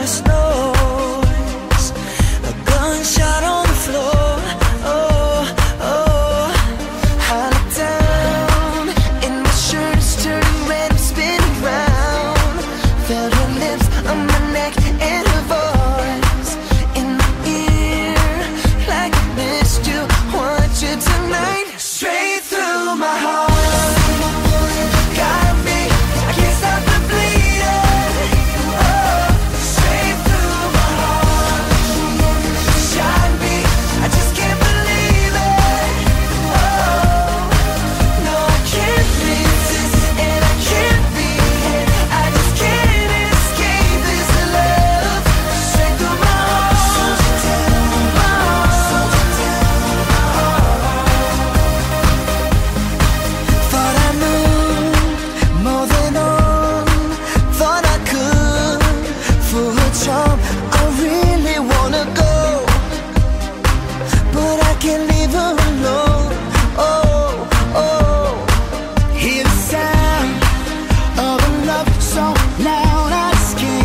loudest noise, a gunshot on the floor. Oh, oh, I look down and my shirt is turning red, I'm spinning round. Felt her lips on my neck and her voice in my ear, like I missed you, want you tonight. Straight through my heart, got me, I can't stop the bleeding. Oh, straight through my heart, shot me, I just can't believe it. Oh, no, I can't resist and I can't be it. I just can't escape this love. Straight through my heart, my heart. Thought I knew more than all, thought I could fool her charm. I really wanna go, but I can't leave her alone. Oh, oh, hear the sound of a love so loud I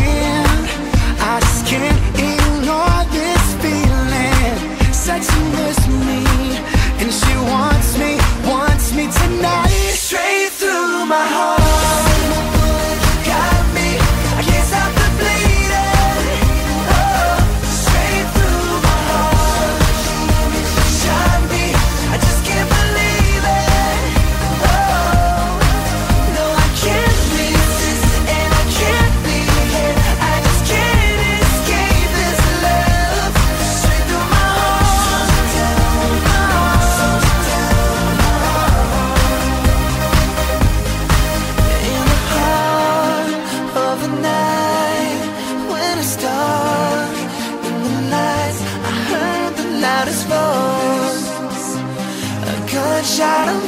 just can't ignore this feeling. Sexing with me, and she wants me tonight. Straight through my heart, got me, I can't stop the bleeding. Oh, straight through my heart, shot me, I just can't believe it. Oh, no, I can't resist and I can't be it. I just can't escape this love. Straight through my heart, my heart. In the heart of the night, when it's dark, in the lights, I heard the loudest voice, a gunshot on